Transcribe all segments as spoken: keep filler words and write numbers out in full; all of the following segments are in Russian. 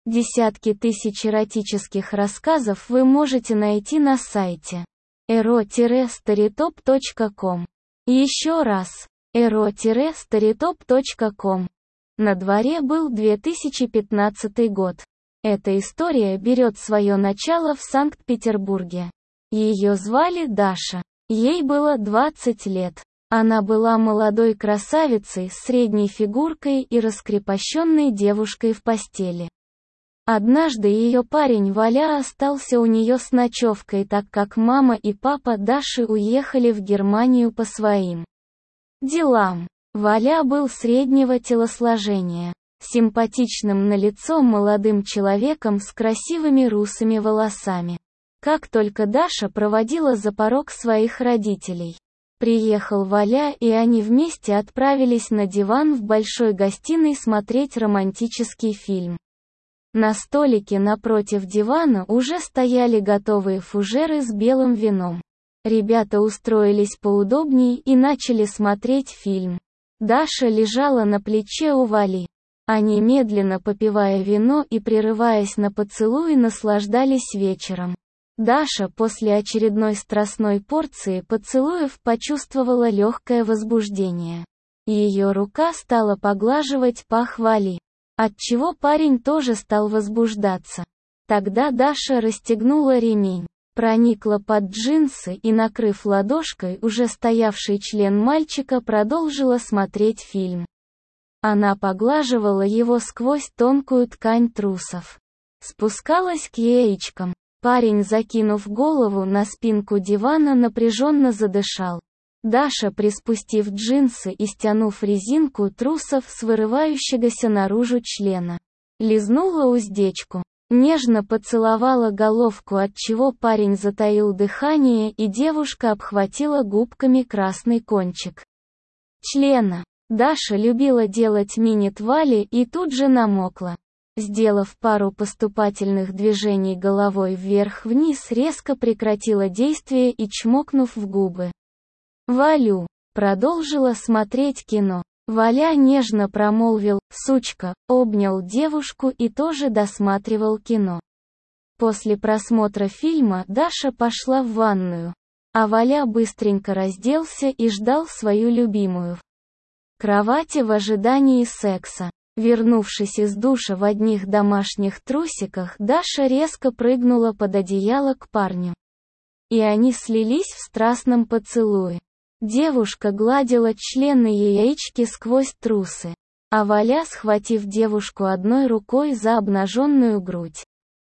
Десятки тысяч эротических рассказов вы можете найти на сайте эро старитоп точка ком. Еще раз, эро старитоп точка ком. На дворе был две тысячи пятнадцатый год. Эта история берет свое начало в Санкт-Петербурге. Ее звали Даша. Ей было двадцать лет. Она была молодой красавицей с средней фигуркой и раскрепощенной девушкой в постели. Однажды ее парень Валя остался у нее с ночевкой, так как мама и папа Даши уехали в Германию по своим делам. Валя был среднего телосложения, симпатичным на лицо молодым человеком с красивыми русыми волосами. Как только Даша проводила за порог своих родителей, приехал Валя, и они вместе отправились на диван в большой гостиной смотреть романтический фильм. На столике напротив дивана уже стояли готовые фужеры с белым вином. Ребята устроились поудобнее и начали смотреть фильм. Даша лежала на плече у Вали. Они, медленно попивая вино и прерываясь на поцелуи, наслаждались вечером. Даша после очередной страстной порции поцелуев почувствовала легкое возбуждение. Ее рука стала поглаживать пах Вали, отчего парень тоже стал возбуждаться. Тогда Даша расстегнула ремень, проникла под джинсы и, накрыв ладошкой уже стоявший член мальчика, продолжила смотреть фильм. Она поглаживала его сквозь тонкую ткань трусов. Спускалась к яичкам. Парень, закинув голову на спинку дивана, напряженно задышал. Даша, приспустив джинсы и стянув резинку трусов с вырывающегося наружу члена, лизнула уздечку, нежно поцеловала головку, отчего парень затаил дыхание, и девушка обхватила губками красный кончик члена. Даша любила делать минет Вале и тут же намокла. Сделав пару поступательных движений головой вверх-вниз, резко прекратила действие и, чмокнув в губы Валю, продолжила смотреть кино. Валя нежно промолвил «сучка», обнял девушку и тоже досматривал кино. После просмотра фильма Даша пошла в ванную, а Валя быстренько разделся и ждал свою любимую в кровати в ожидании секса. Вернувшись из душа в одних домашних трусиках, Даша резко прыгнула под одеяло к парню. И они слились в страстном поцелуе. Девушка гладила член на яичке сквозь трусы, а Валя, схватив девушку одной рукой за обнаженную грудь,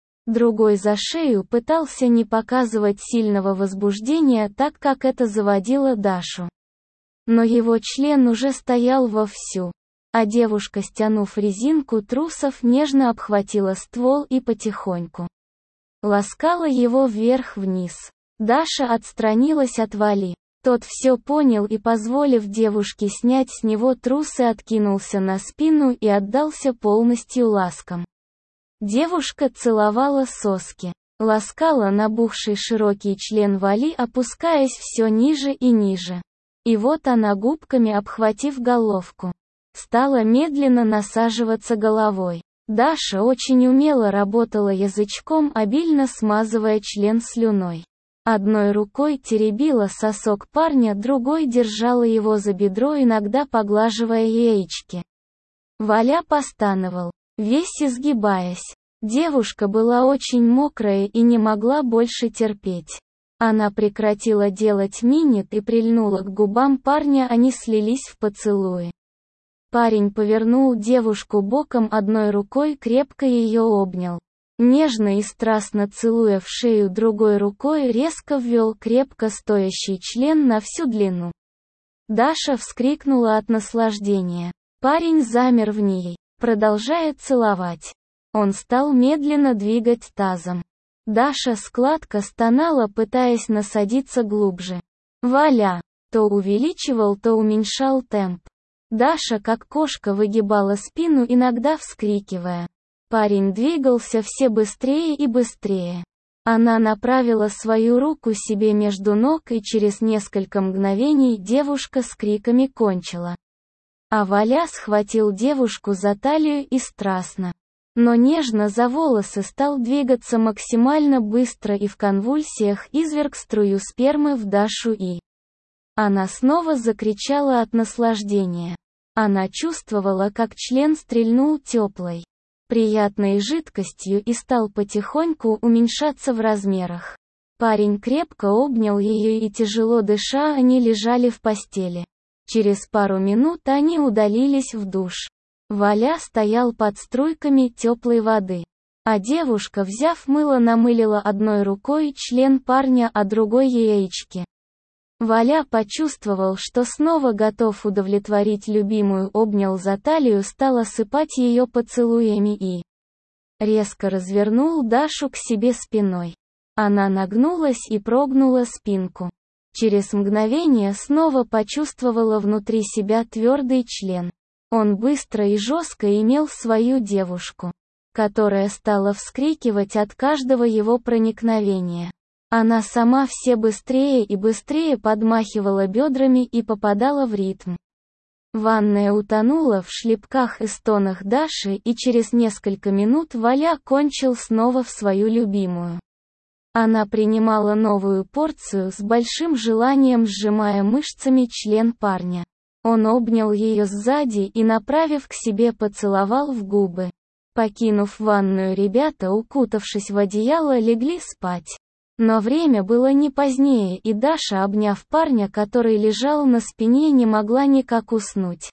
другой за шею, пытался не показывать сильного возбуждения, так как это заводило Дашу. Но его член уже стоял вовсю, а девушка, стянув резинку трусов, нежно обхватила ствол и потихоньку ласкала его вверх-вниз. Даша отстранилась от Вали. Тот все понял и, позволив девушке снять с него трусы, откинулся на спину и отдался полностью ласкам. Девушка целовала соски, ласкала набухший широкий член Вали, опускаясь все ниже и ниже. И вот она, губками обхватив головку, стала медленно насаживаться головой. Даша очень умело работала язычком, обильно смазывая член слюной. Одной рукой теребила сосок парня, другой держала его за бедро, иногда поглаживая яички. Валя постановал, весь изгибаясь. Девушка была очень мокрая и не могла больше терпеть. Она прекратила делать минет и прильнула к губам парня, они слились в поцелуи. Парень повернул девушку боком, одной рукой крепко ее обнял. Нежно и страстно целуя в шею, другой рукой резко ввел крепко стоящий член на всю длину. Даша вскрикнула от наслаждения. Парень замер в ней, продолжая целовать. Он стал медленно двигать тазом. Даша складко стонала, пытаясь насадиться глубже. Валя то увеличивал, то уменьшал темп. Даша, как кошка, выгибала спину, иногда вскрикивая. Парень двигался все быстрее и быстрее. Она направила свою руку себе между ног, и через несколько мгновений девушка с криками кончила. А Валя схватил девушку за талию и страстно но нежно за волосы стал двигаться максимально быстро и в конвульсиях изверг струю спермы в Дашу и... Она снова закричала от наслаждения. Она чувствовала, как член стрельнул теплой, приятной жидкостью и стал потихоньку уменьшаться в размерах. Парень крепко обнял ее и тяжело дыша они лежали в постели. Через пару минут они удалились в душ. Валя стоял под струйками теплой воды. А девушка, взяв мыло, намылила одной рукой член парня, а другой яички. Валя почувствовал, что снова готов удовлетворить любимую, обнял за талию, стал осыпать ее поцелуями и резко развернул Дашу к себе спиной. Она нагнулась и прогнула спинку. Через мгновение снова почувствовала внутри себя твердый член. Он быстро и жестко имел свою девушку, которая стала вскрикивать от каждого его проникновения. Она сама все быстрее и быстрее подмахивала бедрами и попадала в ритм. Ванная утонула в шлепках и стонах Даши, и через несколько минут Валя кончил снова в свою любимую. Она принимала новую порцию с большим желанием, сжимая мышцами член парня. Он обнял ее сзади и, направив к себе, поцеловал в губы. Покинув ванную, ребята, укутавшись в одеяло, легли спать. Но время было не позднее, и Даша, обняв парня, который лежал на спине, не могла никак уснуть.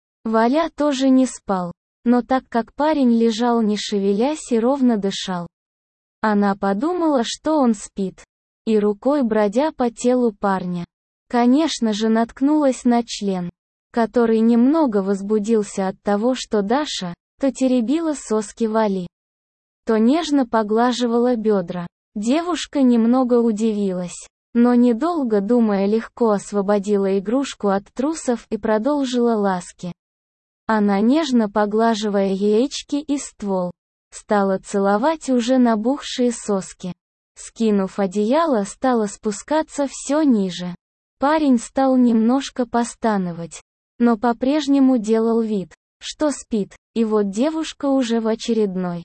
Валя тоже не спал, но так как парень лежал не шевелясь и ровно дышал, она подумала, что он спит, и рукой, бродя по телу парня, конечно же, наткнулась на член, который немного возбудился от того, что Даша то теребила соски Вали, то нежно поглаживала бедра. Девушка немного удивилась, но недолго думая, легко освободила игрушку от трусов и продолжила ласки. Она, нежно поглаживая яички и ствол, стала целовать уже набухшие соски. Скинув одеяло, стала спускаться все ниже. Парень стал немножко постановать, но по-прежнему делал вид, что спит, и вот девушка уже в очередной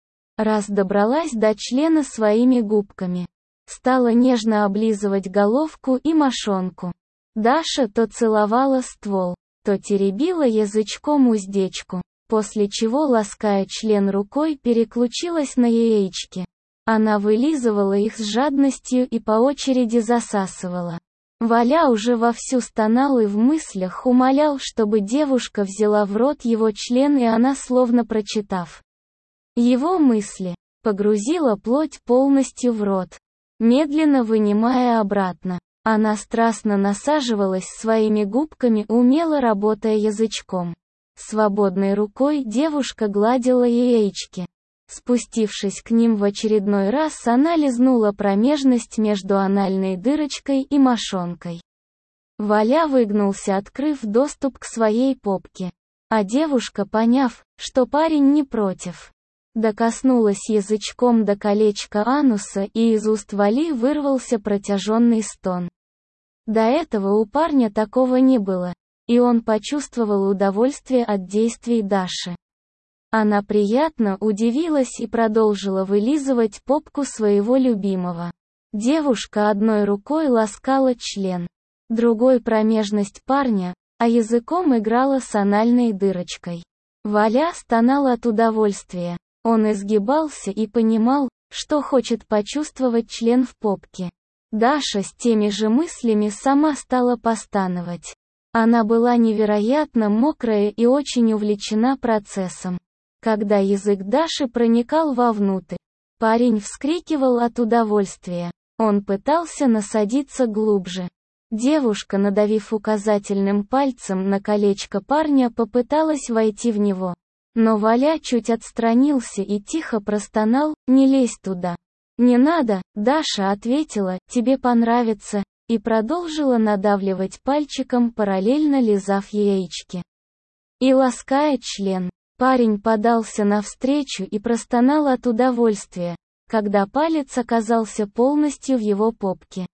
раз добралась до члена своими губками. Стала нежно облизывать головку и мошонку. Даша то целовала ствол, то теребила язычком уздечку, после чего, лаская член рукой, переключилась на яички. Она вылизывала их с жадностью и по очереди засасывала. Валя уже вовсю стонал и в мыслях умолял, чтобы девушка взяла в рот его член, и она, словно прочитав его мысли, погрузила плоть полностью в рот, медленно вынимая обратно. Она страстно насаживалась своими губками, умело работая язычком. Свободной рукой девушка гладила яички. Спустившись к ним в очередной раз, она лизнула промежность между анальной дырочкой и мошонкой. Валя выгнулся, открыв доступ к своей попке. А девушка, поняв, что парень не против, докоснулась язычком до колечка ануса, и из уст Вали вырвался протяженный стон. До этого у парня такого не было, и он почувствовал удовольствие от действий Даши. Она приятно удивилась и продолжила вылизывать попку своего любимого. Девушка одной рукой ласкала член, другой промежность парня, а языком играла с анальной дырочкой. Валя стонал от удовольствия. Он изгибался и понимал, что хочет почувствовать член в попке. Даша с теми же мыслями сама стала постановать. Она была невероятно мокрая и очень увлечена процессом. Когда язык Даши проникал вовнутрь, парень вскрикивал от удовольствия. Он пытался насадиться глубже. Девушка, надавив указательным пальцем на колечко парня, попыталась войти в него. Но Валя чуть отстранился и тихо простонал: «Не лезь туда». «Не надо», Даша ответила: «Тебе понравится», и продолжила надавливать пальчиком, параллельно лизав яички и лаская член. Парень подался навстречу и простонал от удовольствия, когда палец оказался полностью в его попке.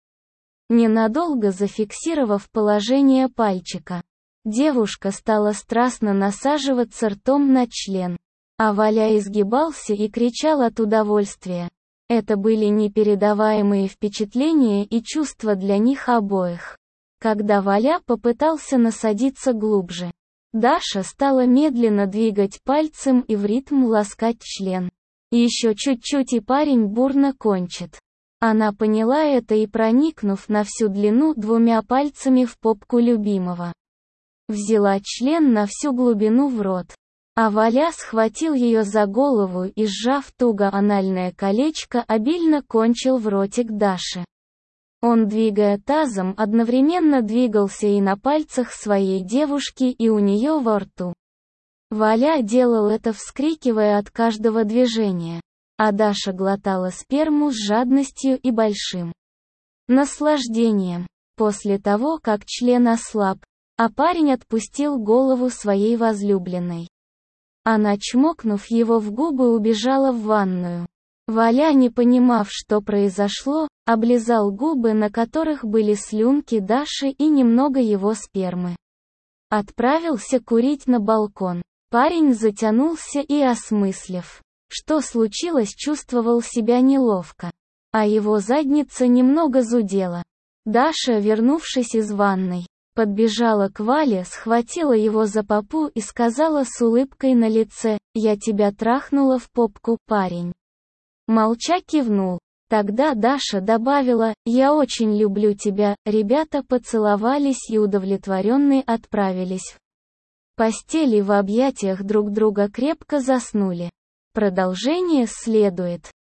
Ненадолго зафиксировав положение пальчика, девушка стала страстно насаживаться ртом на член. А Валя изгибался и кричал от удовольствия. Это были непередаваемые впечатления и чувства для них обоих. Когда Валя попытался насадиться глубже, Даша стала медленно двигать пальцем и в ритм ласкать член. Еще чуть-чуть и парень бурно кончит. Она поняла это и, проникнув на всю длину двумя пальцами в попку любимого, взяла член на всю глубину в рот. А Валя схватил ее за голову и, сжав туго анальное колечко, обильно кончил в ротик Даши. Он, двигая тазом, одновременно двигался и на пальцах своей девушки, и у нее во рту. Валя делал это, вскрикивая от каждого движения, а Даша глотала сперму с жадностью и большим наслаждением. После того, как член ослаб, а парень отпустил голову своей возлюбленной, она, чмокнув его в губы, убежала в ванную. Валя, не понимав, что произошло, облизал губы, на которых были слюнки Даши и немного его спермы. Отправился курить на балкон. Парень затянулся и, осмыслив, что случилось, чувствовал себя неловко. А его задница немного зудела. Даша, вернувшись из ванной, подбежала к Вале, схватила его за попу и сказала с улыбкой на лице: «Я тебя трахнула в попку, парень». Молча кивнул. Тогда Даша добавила: «Я очень люблю тебя». Ребята поцеловались и удовлетворенные отправились в постели, в объятиях друг друга крепко заснули. Продолжение следует.